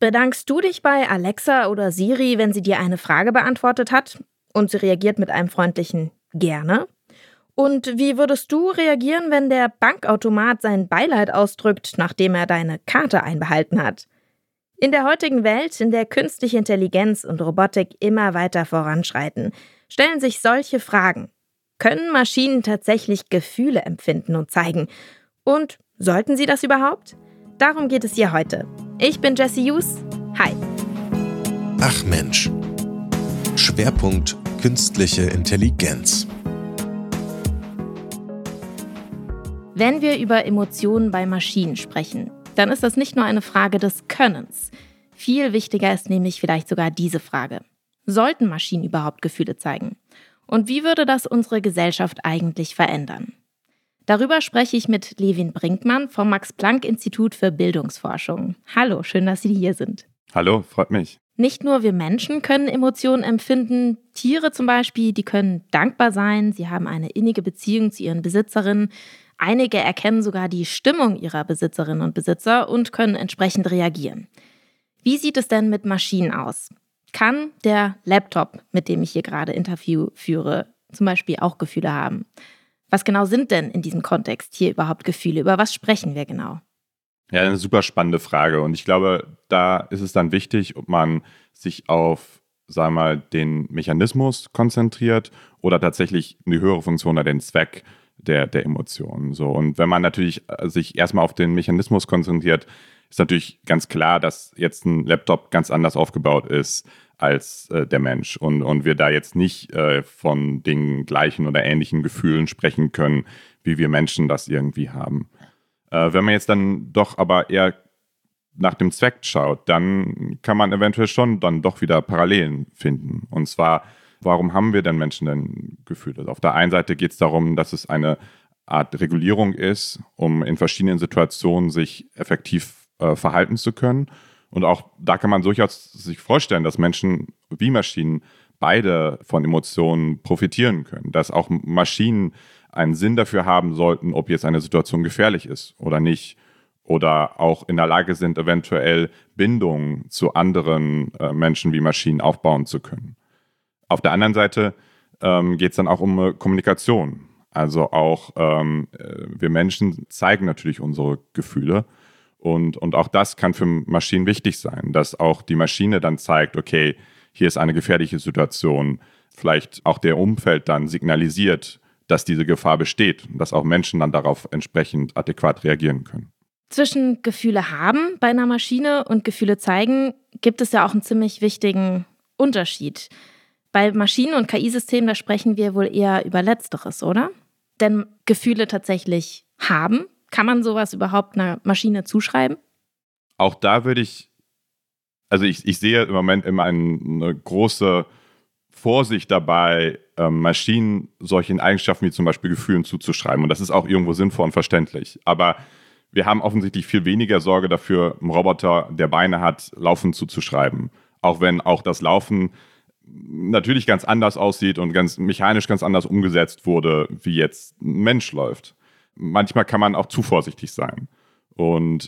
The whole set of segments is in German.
Bedankst du dich bei Alexa oder Siri, wenn sie dir eine Frage beantwortet hat und sie reagiert mit einem freundlichen Gerne? Und wie würdest du reagieren, wenn der Bankautomat sein Beileid ausdrückt, nachdem er deine Karte einbehalten hat? In der heutigen Welt, in der künstliche Intelligenz und Robotik immer weiter voranschreiten, stellen sich solche Fragen. Können Maschinen tatsächlich Gefühle empfinden und zeigen? Und sollten sie das überhaupt? Darum geht es hier heute. Ich bin Jessie Hughes. Hi. Ach Mensch. Schwerpunkt künstliche Intelligenz. Wenn wir über Emotionen bei Maschinen sprechen, dann ist das nicht nur eine Frage des Könnens. Viel wichtiger ist nämlich vielleicht sogar diese Frage. Sollten Maschinen überhaupt Gefühle zeigen? Und wie würde das unsere Gesellschaft eigentlich verändern? Darüber spreche ich mit Levin Brinkmann vom Max-Planck-Institut für Bildungsforschung. Hallo, schön, dass Sie hier sind. Hallo, freut mich. Nicht nur wir Menschen können Emotionen empfinden, Tiere zum Beispiel, die können dankbar sein, sie haben eine innige Beziehung zu ihren Besitzerinnen. Einige erkennen sogar die Stimmung ihrer Besitzerinnen und Besitzer und können entsprechend reagieren. Wie sieht es denn mit Maschinen aus? Kann der Laptop, mit dem ich hier gerade Interview führe, zum Beispiel auch Gefühle haben? Was genau sind denn in diesem Kontext hier überhaupt Gefühle? Über was sprechen wir genau? Ja, eine super spannende Frage. Und ich glaube, da ist es dann wichtig, ob man sich auf, sagen wir mal, den Mechanismus konzentriert oder tatsächlich die höhere Funktion oder den Zweck der Emotionen. So. Und wenn man natürlich sich erstmal auf den Mechanismus konzentriert, ist natürlich ganz klar, dass jetzt ein Laptop ganz anders aufgebaut ist als der Mensch und wir da jetzt nicht von den gleichen oder ähnlichen Gefühlen sprechen können, wie wir Menschen das irgendwie haben. Wenn man jetzt dann doch aber eher nach dem Zweck schaut, dann kann man eventuell schon dann doch wieder Parallelen finden. Und zwar, warum haben wir denn Menschen denn Gefühle? Auf der einen Seite geht es darum, dass es eine Art Regulierung ist, um in verschiedenen Situationen sich effektiv verhalten zu können. Und auch da kann man durchaus sich vorstellen, dass Menschen wie Maschinen beide von Emotionen profitieren können. Dass auch Maschinen einen Sinn dafür haben sollten, ob jetzt eine Situation gefährlich ist oder nicht. Oder auch in der Lage sind, eventuell Bindungen zu anderen Menschen wie Maschinen aufbauen zu können. Auf der anderen Seite geht es dann auch um Kommunikation. Also auch wir Menschen zeigen natürlich unsere Gefühle. Und auch das kann für Maschinen wichtig sein, dass auch die Maschine dann zeigt, okay, hier ist eine gefährliche Situation. Vielleicht auch der Umfeld dann signalisiert, dass diese Gefahr besteht und dass auch Menschen dann darauf entsprechend adäquat reagieren können. Zwischen Gefühle haben bei einer Maschine und Gefühle zeigen gibt es ja auch einen ziemlich wichtigen Unterschied. Bei Maschinen- und KI-Systemen, da sprechen wir wohl eher über Letzteres, oder? Denn Gefühle tatsächlich haben, kann man sowas überhaupt einer Maschine zuschreiben? Auch da würde ich sehe im Moment immer eine große Vorsicht dabei, Maschinen solchen Eigenschaften wie zum Beispiel Gefühlen zuzuschreiben. Und das ist auch irgendwo sinnvoll und verständlich. Aber wir haben offensichtlich viel weniger Sorge dafür, einem Roboter, der Beine hat, Laufen zuzuschreiben. Auch wenn auch das Laufen natürlich ganz anders aussieht und ganz mechanisch ganz anders umgesetzt wurde, wie jetzt ein Mensch läuft. Manchmal kann man auch zu vorsichtig sein. Und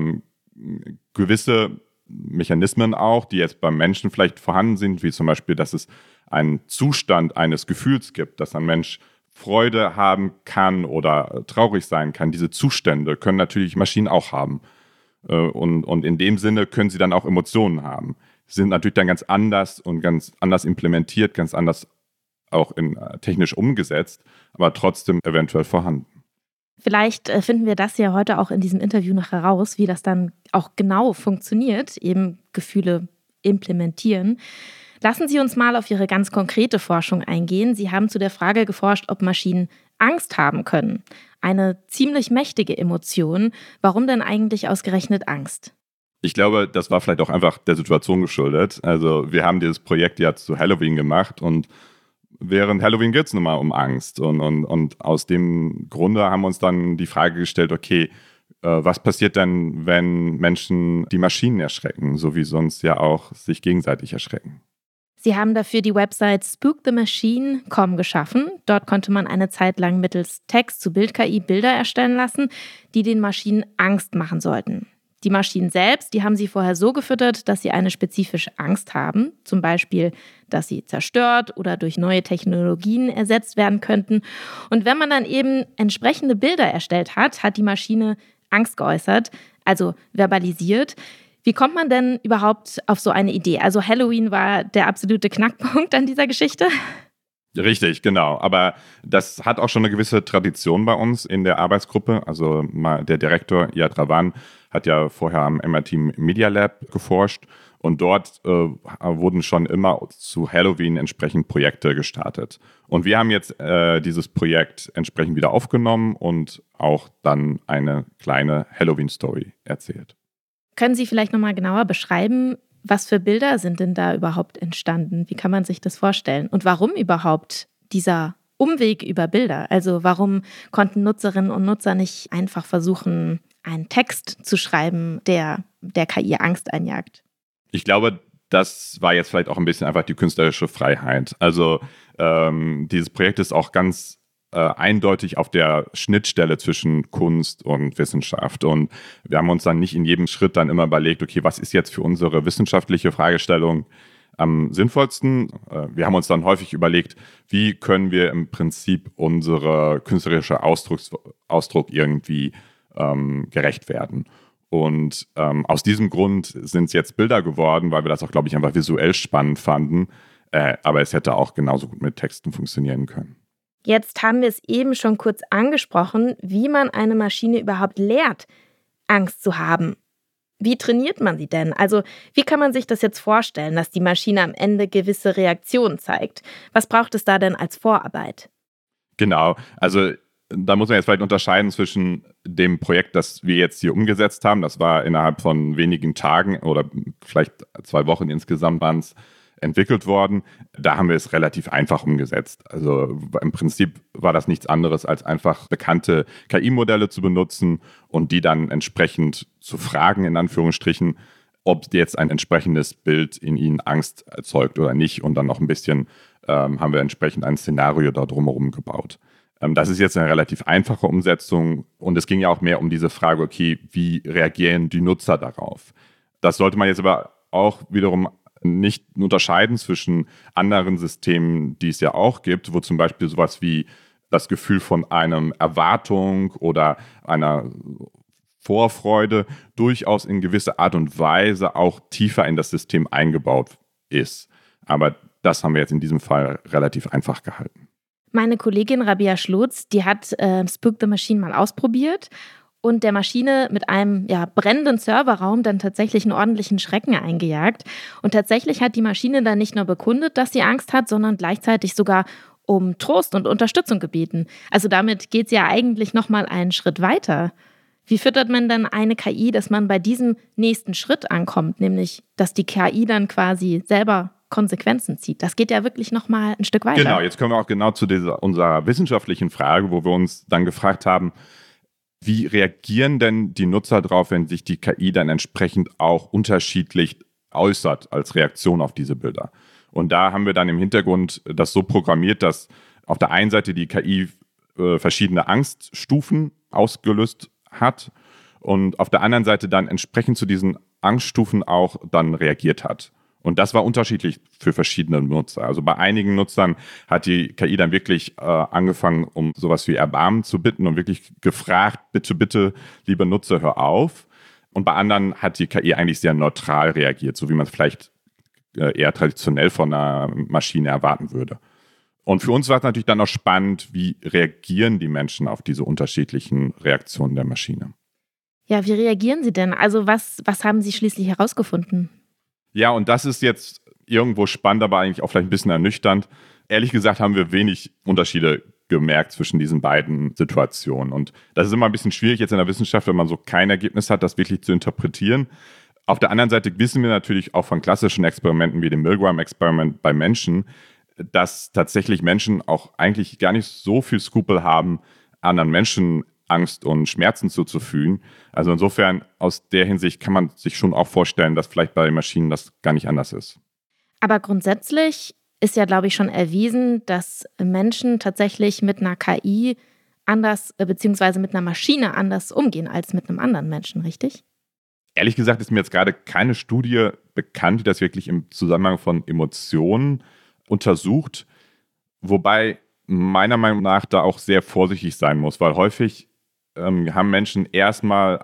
gewisse Mechanismen auch, die jetzt beim Menschen vielleicht vorhanden sind, wie zum Beispiel, dass es einen Zustand eines Gefühls gibt, dass ein Mensch Freude haben kann oder traurig sein kann. Diese Zustände können natürlich Maschinen auch haben. Und in dem Sinne können sie dann auch Emotionen haben. Sie sind natürlich dann ganz anders und ganz anders implementiert, ganz anders auch technisch umgesetzt, aber trotzdem eventuell vorhanden. Vielleicht finden wir das ja heute auch in diesem Interview noch heraus, wie das dann auch genau funktioniert, eben Gefühle implementieren. Lassen Sie uns mal auf Ihre ganz konkrete Forschung eingehen. Sie haben zu der Frage geforscht, ob Maschinen Angst haben können. Eine ziemlich mächtige Emotion. Warum denn eigentlich ausgerechnet Angst? Ich glaube, das war vielleicht auch einfach der Situation geschuldet. Also wir haben dieses Projekt ja zu Halloween gemacht und während Halloween geht es nun mal um Angst. Und aus dem Grunde haben wir uns dann die Frage gestellt, okay, was passiert denn, wenn Menschen die Maschinen erschrecken, so wie sonst ja auch sich gegenseitig erschrecken? Sie haben dafür die Website spookthemachine.com geschaffen. Dort konnte man eine Zeit lang mittels Text-zu-Bild-KI Bilder erstellen lassen, die den Maschinen Angst machen sollten. Die Maschinen selbst, die haben sie vorher so gefüttert, dass sie eine spezifische Angst haben. Zum Beispiel, dass sie zerstört oder durch neue Technologien ersetzt werden könnten. Und wenn man dann eben entsprechende Bilder erstellt hat, hat die Maschine Angst geäußert, also verbalisiert. Wie kommt man denn überhaupt auf so eine Idee? Also Halloween war der absolute Knackpunkt an dieser Geschichte. Richtig, genau. Aber das hat auch schon eine gewisse Tradition bei uns in der Arbeitsgruppe. Also der Direktor Yad Ravan hat ja vorher am MIT Media Lab geforscht und dort wurden schon immer zu Halloween entsprechend Projekte gestartet. Und wir haben jetzt dieses Projekt entsprechend wieder aufgenommen und auch dann eine kleine Halloween-Story erzählt. Können Sie vielleicht nochmal genauer beschreiben, was für Bilder sind denn da überhaupt entstanden? Wie kann man sich das vorstellen? Und warum überhaupt dieser Umweg über Bilder? Also warum konnten Nutzerinnen und Nutzer nicht einfach versuchen, einen Text zu schreiben, der KI Angst einjagt? Ich glaube, das war jetzt vielleicht auch ein bisschen einfach die künstlerische Freiheit. Also dieses Projekt ist auch ganz eindeutig auf der Schnittstelle zwischen Kunst und Wissenschaft. Und wir haben uns dann nicht in jedem Schritt dann immer überlegt, okay, was ist jetzt für unsere wissenschaftliche Fragestellung am sinnvollsten? Wir haben uns dann häufig überlegt, wie können wir im Prinzip unsere künstlerische Ausdruck irgendwie gerecht werden. Und aus diesem Grund sind es jetzt Bilder geworden, weil wir das auch, glaube ich, einfach visuell spannend fanden. Aber es hätte auch genauso gut mit Texten funktionieren können. Jetzt haben wir es eben schon kurz angesprochen, wie man eine Maschine überhaupt lehrt, Angst zu haben. Wie trainiert man sie denn? Also wie kann man sich das jetzt vorstellen, dass die Maschine am Ende gewisse Reaktionen zeigt? Was braucht es da denn als Vorarbeit? Genau, also da muss man jetzt vielleicht unterscheiden zwischen dem Projekt, das wir jetzt hier umgesetzt haben. Das war innerhalb von wenigen Tagen oder vielleicht 2 Wochen insgesamt waren es entwickelt worden. Da haben wir es relativ einfach umgesetzt. Also im Prinzip war das nichts anderes, als einfach bekannte KI-Modelle zu benutzen und die dann entsprechend zu fragen, in Anführungsstrichen, ob jetzt ein entsprechendes Bild in ihnen Angst erzeugt oder nicht. Und dann noch ein bisschen haben wir entsprechend ein Szenario da drumherum gebaut. Das ist jetzt eine relativ einfache Umsetzung und es ging ja auch mehr um diese Frage, okay, wie reagieren die Nutzer darauf? Das sollte man jetzt aber auch wiederum nicht unterscheiden zwischen anderen Systemen, die es ja auch gibt, wo zum Beispiel sowas wie das Gefühl von einer Erwartung oder einer Vorfreude durchaus in gewisser Art und Weise auch tiefer in das System eingebaut ist. Aber das haben wir jetzt in diesem Fall relativ einfach gehalten. Meine Kollegin Rabia Schlotz, die hat Spook the Machine mal ausprobiert und der Maschine mit einem brennenden Serverraum dann tatsächlich einen ordentlichen Schrecken eingejagt. Und tatsächlich hat die Maschine dann nicht nur bekundet, dass sie Angst hat, sondern gleichzeitig sogar um Trost und Unterstützung gebeten. Also damit geht es ja eigentlich nochmal einen Schritt weiter. Wie füttert man dann eine KI, dass man bei diesem nächsten Schritt ankommt, nämlich dass die KI dann quasi selber Konsequenzen zieht? Das geht ja wirklich nochmal ein Stück weiter. Genau, jetzt kommen wir auch genau zu unserer wissenschaftlichen Frage, wo wir uns dann gefragt haben, wie reagieren denn die Nutzer darauf, wenn sich die KI dann entsprechend auch unterschiedlich äußert als Reaktion auf diese Bilder? Und da haben wir dann im Hintergrund das so programmiert, dass auf der einen Seite die KI verschiedene Angststufen ausgelöst hat und auf der anderen Seite dann entsprechend zu diesen Angststufen auch dann reagiert hat. Und das war unterschiedlich für verschiedene Nutzer. Also bei einigen Nutzern hat die KI dann wirklich angefangen, um sowas wie Erbarmen zu bitten und wirklich gefragt, bitte, liebe Nutzer, hör auf. Und bei anderen hat die KI eigentlich sehr neutral reagiert, so wie man es vielleicht eher traditionell von einer Maschine erwarten würde. Und für uns war es natürlich dann auch spannend, wie reagieren die Menschen auf diese unterschiedlichen Reaktionen der Maschine. Ja, wie reagieren sie denn? Also was haben sie schließlich herausgefunden? Ja, und das ist jetzt irgendwo spannend, aber eigentlich auch vielleicht ein bisschen ernüchternd. Ehrlich gesagt haben wir wenig Unterschiede gemerkt zwischen diesen beiden Situationen. Und das ist immer ein bisschen schwierig jetzt in der Wissenschaft, wenn man so kein Ergebnis hat, das wirklich zu interpretieren. Auf der anderen Seite wissen wir natürlich auch von klassischen Experimenten wie dem Milgram-Experiment bei Menschen, dass tatsächlich Menschen auch eigentlich gar nicht so viel Skrupel haben, anderen Menschen Angst und Schmerzen zuzufügen. Also insofern, aus der Hinsicht kann man sich schon auch vorstellen, dass vielleicht bei Maschinen das gar nicht anders ist. Aber grundsätzlich ist ja, glaube ich, schon erwiesen, dass Menschen tatsächlich mit einer KI anders, beziehungsweise mit einer Maschine anders umgehen als mit einem anderen Menschen, richtig? Ehrlich gesagt ist mir jetzt gerade keine Studie bekannt, die das wirklich im Zusammenhang von Emotionen untersucht, wobei meiner Meinung nach da auch sehr vorsichtig sein muss, weil häufig haben Menschen erstmal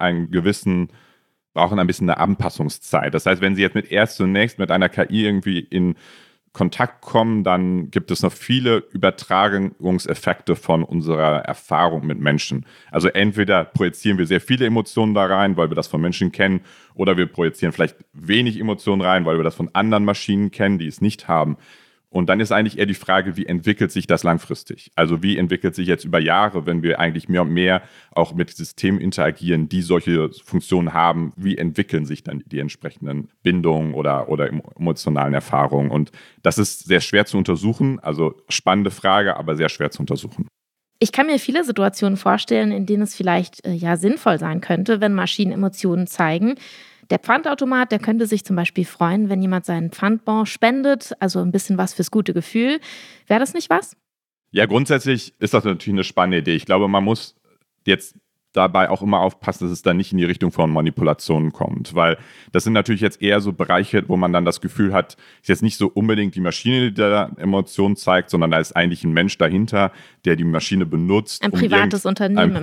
brauchen ein bisschen eine Anpassungszeit. Das heißt, wenn sie jetzt zunächst mit einer KI irgendwie in Kontakt kommen, dann gibt es noch viele Übertragungseffekte von unserer Erfahrung mit Menschen. Also entweder projizieren wir sehr viele Emotionen da rein, weil wir das von Menschen kennen, oder wir projizieren vielleicht wenig Emotionen rein, weil wir das von anderen Maschinen kennen, die es nicht haben. Und dann ist eigentlich eher die Frage, wie entwickelt sich das langfristig? Also wie entwickelt sich jetzt über Jahre, wenn wir eigentlich mehr und mehr auch mit Systemen interagieren, die solche Funktionen haben, wie entwickeln sich dann die entsprechenden Bindungen oder emotionalen Erfahrungen? Und das ist sehr schwer zu untersuchen, also spannende Frage, aber sehr schwer zu untersuchen. Ich kann mir viele Situationen vorstellen, in denen es vielleicht sinnvoll sein könnte, wenn Maschinen Emotionen zeigen. Der Pfandautomat, der könnte sich zum Beispiel freuen, wenn jemand seinen Pfandbon spendet, also ein bisschen was fürs gute Gefühl. Wäre das nicht was? Ja, grundsätzlich ist das natürlich eine spannende Idee. Ich glaube, man muss jetzt dabei auch immer aufpassen, dass es dann nicht in die Richtung von Manipulationen kommt, weil das sind natürlich jetzt eher so Bereiche, wo man dann das Gefühl hat, ist jetzt nicht so unbedingt die Maschine, die da Emotionen zeigt, sondern da ist eigentlich ein Mensch dahinter, der die Maschine benutzt. Ein privates Unternehmen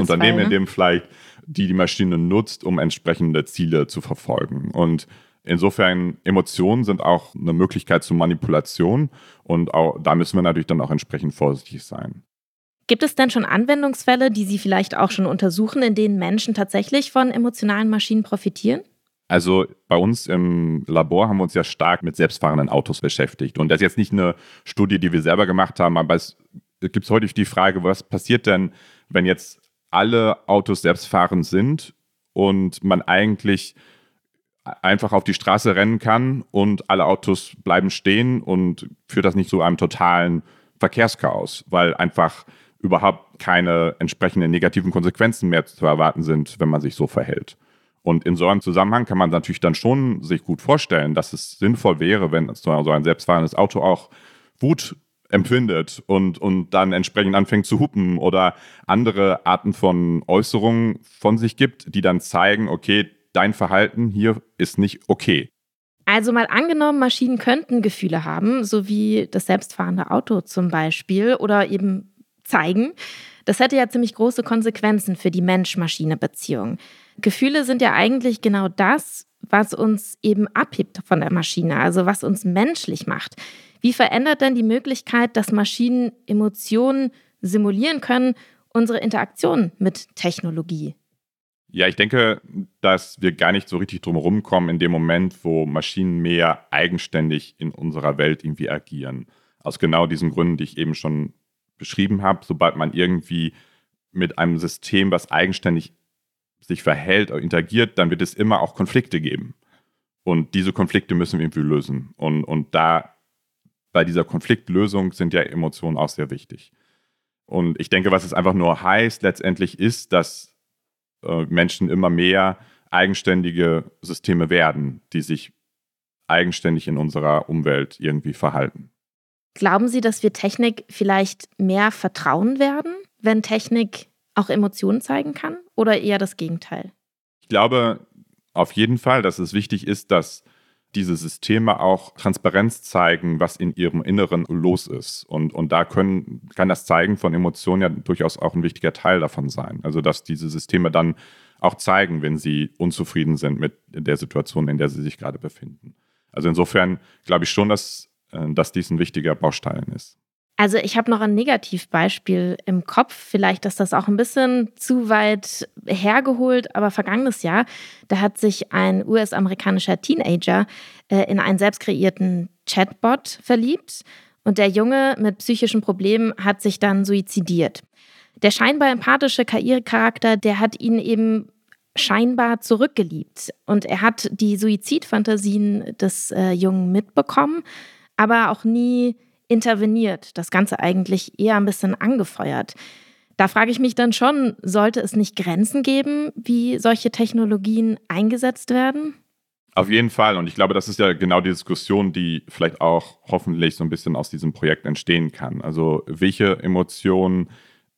in dem vielleicht, die Maschine nutzt, um entsprechende Ziele zu verfolgen. Und insofern, Emotionen sind auch eine Möglichkeit zur Manipulation und auch da müssen wir natürlich dann auch entsprechend vorsichtig sein. Gibt es denn schon Anwendungsfälle, die Sie vielleicht auch schon untersuchen, in denen Menschen tatsächlich von emotionalen Maschinen profitieren? Also bei uns im Labor haben wir uns ja stark mit selbstfahrenden Autos beschäftigt. Und das ist jetzt nicht eine Studie, die wir selber gemacht haben, aber es gibt häufig die Frage, was passiert denn, wenn jetzt alle Autos selbstfahrend sind und man eigentlich einfach auf die Straße rennen kann und alle Autos bleiben stehen und führt das nicht zu einem totalen Verkehrschaos, weil einfach überhaupt keine entsprechenden negativen Konsequenzen mehr zu erwarten sind, wenn man sich so verhält. Und in so einem Zusammenhang kann man natürlich dann schon sich gut vorstellen, dass es sinnvoll wäre, wenn so ein selbstfahrendes Auto auch Wut empfindet und dann entsprechend anfängt zu hupen oder andere Arten von Äußerungen von sich gibt, die dann zeigen, okay, dein Verhalten hier ist nicht okay. Also mal angenommen, Maschinen könnten Gefühle haben, so wie das selbstfahrende Auto zum Beispiel, oder eben zeigen. Das hätte ja ziemlich große Konsequenzen für die Mensch-Maschine-Beziehung. Gefühle sind ja eigentlich genau das, was uns eben abhebt von der Maschine, also was uns menschlich macht. Wie verändert denn die Möglichkeit, dass Maschinen Emotionen simulieren können, unsere Interaktion mit Technologie? Ja, ich denke, dass wir gar nicht so richtig drum herum kommen in dem Moment, wo Maschinen mehr eigenständig in unserer Welt irgendwie agieren. Aus genau diesen Gründen, die ich eben schon beschrieben habe, sobald man irgendwie mit einem System, was eigenständig sich verhält oder interagiert, dann wird es immer auch Konflikte geben. Und diese Konflikte müssen wir irgendwie lösen. Und da bei dieser Konfliktlösung sind ja Emotionen auch sehr wichtig. Und ich denke, was es einfach nur heißt letztendlich ist, dass Menschen immer mehr eigenständige Systeme werden, die sich eigenständig in unserer Umwelt irgendwie verhalten. Glauben Sie, dass wir Technik vielleicht mehr vertrauen werden, wenn Technik auch Emotionen zeigen kann? Oder eher das Gegenteil? Ich glaube auf jeden Fall, dass es wichtig ist, dass diese Systeme auch Transparenz zeigen, was in ihrem Inneren los ist. Und da kann das Zeigen von Emotionen ja durchaus auch ein wichtiger Teil davon sein. Also dass diese Systeme dann auch zeigen, wenn sie unzufrieden sind mit der Situation, in der sie sich gerade befinden. Also insofern glaube ich schon, dass dies ein wichtiger Baustein ist. Also ich habe noch ein Negativbeispiel im Kopf. Vielleicht ist das auch ein bisschen zu weit hergeholt, aber vergangenes Jahr, da hat sich ein US-amerikanischer Teenager in einen selbst kreierten Chatbot verliebt und der Junge mit psychischen Problemen hat sich dann suizidiert. Der scheinbar empathische KI-Charakter, der hat ihn eben scheinbar zurückgeliebt und er hat die Suizidfantasien des Jungen mitbekommen, aber auch nie interveniert, das Ganze eigentlich eher ein bisschen angefeuert. Da frage ich mich dann schon, sollte es nicht Grenzen geben, wie solche Technologien eingesetzt werden? Auf jeden Fall. Und ich glaube, das ist ja genau die Diskussion, die vielleicht auch hoffentlich so ein bisschen aus diesem Projekt entstehen kann. Also welche Emotionen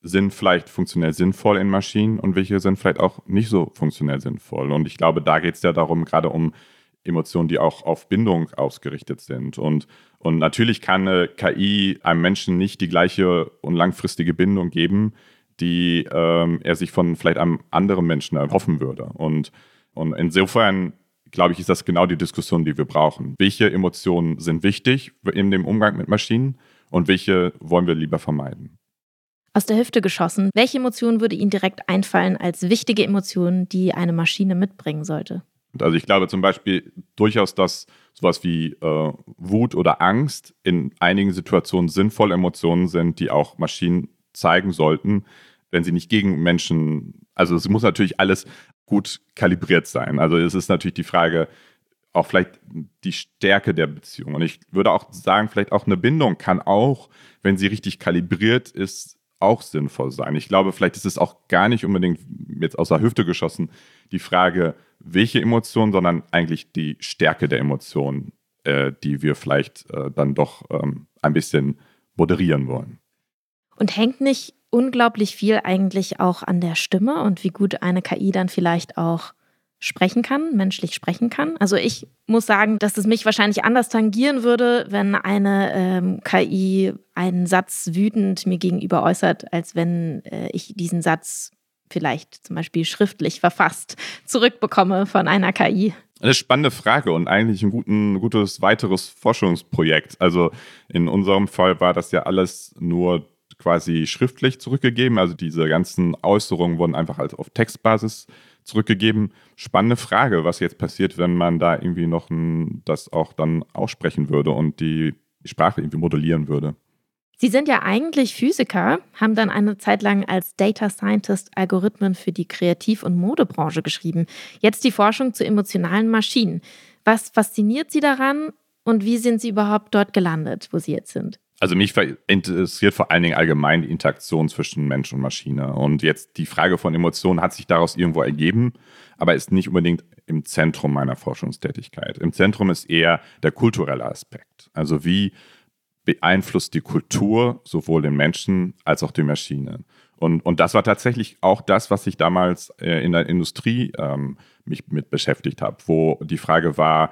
sind vielleicht funktionell sinnvoll in Maschinen und welche sind vielleicht auch nicht so funktionell sinnvoll. Und ich glaube, da geht es ja darum, gerade um Emotionen, die auch auf Bindung ausgerichtet sind. Und natürlich kann eine KI einem Menschen nicht die gleiche und langfristige Bindung geben, die er sich von vielleicht einem anderen Menschen erhoffen würde. Und insofern, glaube ich, ist das genau die Diskussion, die wir brauchen. Welche Emotionen sind wichtig in dem Umgang mit Maschinen und welche wollen wir lieber vermeiden? Aus der Hüfte geschossen, welche Emotion würde Ihnen direkt einfallen als wichtige Emotion, die eine Maschine mitbringen sollte? Also ich glaube zum Beispiel durchaus, dass sowas wie Wut oder Angst in einigen Situationen sinnvolle Emotionen sind, die auch Maschinen zeigen sollten, wenn sie nicht gegen Menschen, also es muss natürlich alles gut kalibriert sein. Also es ist natürlich die Frage, auch vielleicht die Stärke der Beziehung. Und ich würde auch sagen, vielleicht auch eine Bindung kann auch, wenn sie richtig kalibriert ist, auch sinnvoll sein. Ich glaube, vielleicht ist es auch gar nicht unbedingt jetzt aus der Hüfte geschossen die Frage, welche Emotionen, sondern eigentlich die Stärke der Emotionen, die wir vielleicht dann doch ein bisschen moderieren wollen. Und hängt nicht unglaublich viel eigentlich auch an der Stimme und wie gut eine KI dann vielleicht auch sprechen kann, menschlich sprechen kann? Also ich muss sagen, dass es mich wahrscheinlich anders tangieren würde, wenn eine KI einen Satz wütend mir gegenüber äußert, als wenn ich diesen Satz vielleicht zum Beispiel schriftlich verfasst zurückbekomme von einer KI. Eine spannende Frage und eigentlich ein gutes weiteres Forschungsprojekt. Also in unserem Fall war das ja alles nur quasi schriftlich zurückgegeben. Also diese ganzen Äußerungen wurden einfach als auf Textbasis zurückgegeben. Spannende Frage, was jetzt passiert, wenn man da irgendwie noch das auch dann aussprechen würde und die Sprache irgendwie modellieren würde. Sie sind ja eigentlich Physiker, haben dann eine Zeit lang als Data Scientist Algorithmen für die Kreativ- und Modebranche geschrieben. Jetzt die Forschung zu emotionalen Maschinen. Was fasziniert Sie daran und wie sind Sie überhaupt dort gelandet, wo Sie jetzt sind? Also mich interessiert vor allen Dingen allgemein die Interaktion zwischen Mensch und Maschine. Und jetzt die Frage von Emotionen hat sich daraus irgendwo ergeben, aber ist nicht unbedingt im Zentrum meiner Forschungstätigkeit. Im Zentrum ist eher der kulturelle Aspekt. Also wie beeinflusst die Kultur sowohl den Menschen als auch die Maschine. Und das war tatsächlich auch das, was ich damals in der Industrie mich mit beschäftigt habe, wo die Frage war,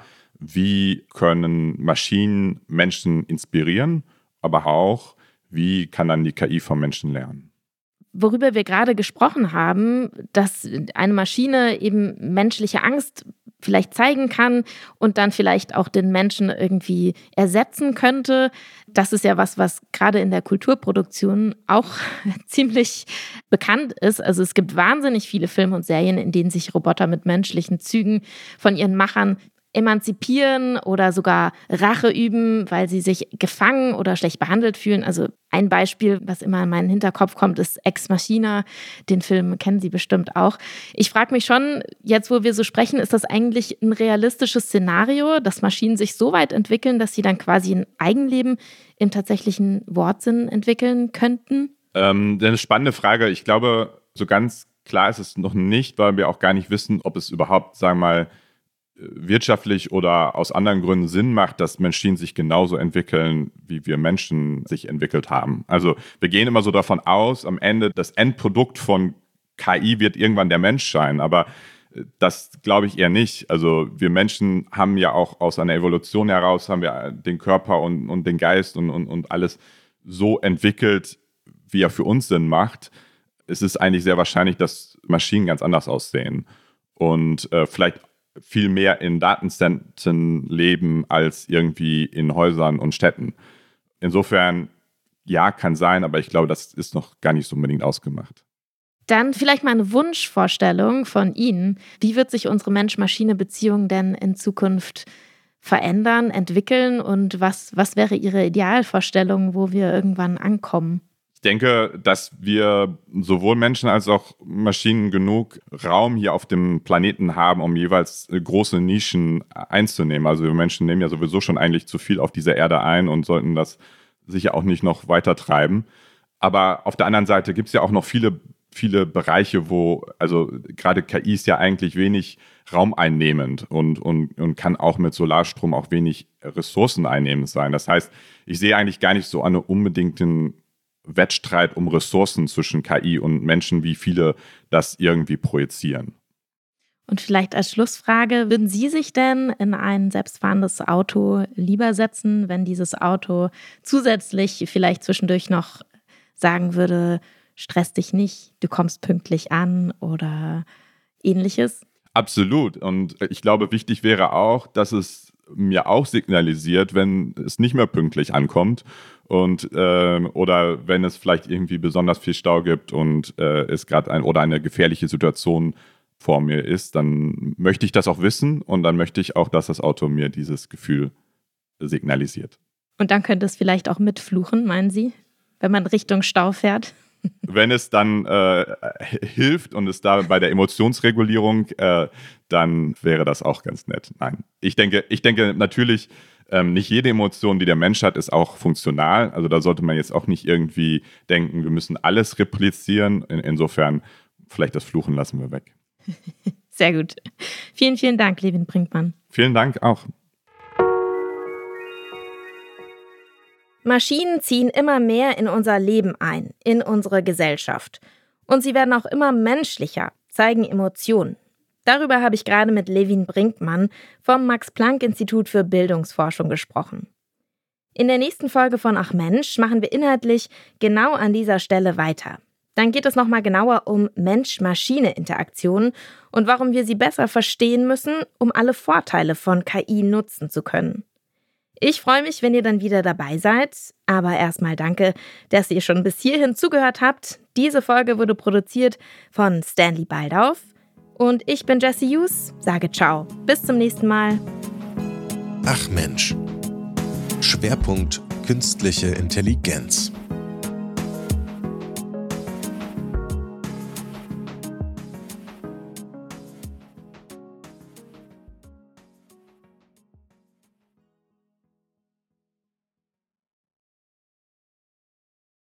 wie können Maschinen Menschen inspirieren, aber auch, wie kann dann die KI vom Menschen lernen? Worüber wir gerade gesprochen haben, dass eine Maschine eben menschliche Angst vielleicht zeigen kann und dann vielleicht auch den Menschen irgendwie ersetzen könnte. Das ist ja was gerade in der Kulturproduktion auch ziemlich bekannt ist. Also es gibt wahnsinnig viele Filme und Serien, in denen sich Roboter mit menschlichen Zügen von ihren Machern emanzipieren oder sogar Rache üben, weil sie sich gefangen oder schlecht behandelt fühlen. Also ein Beispiel, was immer in meinen Hinterkopf kommt, ist Ex Machina. Den Film kennen Sie bestimmt auch. Ich frage mich schon, jetzt wo wir so sprechen, ist das eigentlich ein realistisches Szenario, dass Maschinen sich so weit entwickeln, dass sie dann quasi ein Eigenleben im tatsächlichen Wortsinn entwickeln könnten? Eine spannende Frage. Ich glaube, so ganz klar ist es noch nicht, weil wir auch gar nicht wissen, ob es überhaupt, sagen wir mal, wirtschaftlich oder aus anderen Gründen Sinn macht, dass Maschinen sich genauso entwickeln, wie wir Menschen sich entwickelt haben. Also wir gehen immer so davon aus, am Ende das Endprodukt von KI wird irgendwann der Mensch sein, aber das glaube ich eher nicht. Also wir Menschen haben ja auch aus einer Evolution heraus, haben wir den Körper und den Geist und alles so entwickelt, wie er für uns Sinn macht. Es ist eigentlich sehr wahrscheinlich, dass Maschinen ganz anders aussehen und vielleicht viel mehr in Datenzentren leben als irgendwie in Häusern und Städten. Insofern, ja, kann sein, aber ich glaube, das ist noch gar nicht so unbedingt ausgemacht. Dann vielleicht mal eine Wunschvorstellung von Ihnen. Wie wird sich unsere Mensch-Maschine-Beziehung denn in Zukunft verändern, entwickeln und was wäre Ihre Idealvorstellung, wo wir irgendwann ankommen? Ich denke, dass wir sowohl Menschen als auch Maschinen genug Raum hier auf dem Planeten haben, um jeweils große Nischen einzunehmen. Also wir Menschen nehmen ja sowieso schon eigentlich zu viel auf dieser Erde ein und sollten das sicher auch nicht noch weiter treiben. Aber auf der anderen Seite gibt es ja auch noch viele Bereiche, wo, also gerade KI ist ja eigentlich wenig raumeinnehmend und kann auch mit Solarstrom auch wenig ressourceneinnehmend sein. Das heißt, ich sehe eigentlich gar nicht so eine unbedingten Wettstreit um Ressourcen zwischen KI und Menschen, wie viele das irgendwie projizieren. Und vielleicht als Schlussfrage, würden Sie sich denn in ein selbstfahrendes Auto lieber setzen, wenn dieses Auto zusätzlich vielleicht zwischendurch noch sagen würde, stress dich nicht, du kommst pünktlich an oder ähnliches? Absolut. Und ich glaube, wichtig wäre auch, dass es mir auch signalisiert, wenn es nicht mehr pünktlich ankommt und oder wenn es vielleicht irgendwie besonders viel Stau gibt und es gerade eine gefährliche Situation vor mir ist, dann möchte ich das auch wissen und dann möchte ich auch, dass das Auto mir dieses Gefühl signalisiert. Und dann könnte es vielleicht auch mitfluchen, meinen Sie, wenn man Richtung Stau fährt? Wenn es dann hilft und es da bei der Emotionsregulierung, dann wäre das auch ganz nett. Nein, ich denke natürlich, nicht jede Emotion, die der Mensch hat, ist auch funktional. Also da sollte man jetzt auch nicht irgendwie denken, wir müssen alles replizieren. Insofern, vielleicht das Fluchen lassen wir weg. Sehr gut. Vielen, vielen Dank, Levin Brinkmann. Vielen Dank auch. Maschinen ziehen immer mehr in unser Leben ein, in unsere Gesellschaft. Und sie werden auch immer menschlicher, zeigen Emotionen. Darüber habe ich gerade mit Levin Brinkmann vom Max-Planck-Institut für Bildungsforschung gesprochen. In der nächsten Folge von Ach Mensch machen wir inhaltlich genau an dieser Stelle weiter. Dann geht es nochmal genauer um Mensch-Maschine-Interaktionen und warum wir sie besser verstehen müssen, um alle Vorteile von KI nutzen zu können. Ich freue mich, wenn ihr dann wieder dabei seid. Aber erstmal danke, dass ihr schon bis hierhin zugehört habt. Diese Folge wurde produziert von Stanley Baldauf. Und ich bin Jessie Hughes, sage ciao. Bis zum nächsten Mal. Ach Mensch. Schwerpunkt Künstliche Intelligenz.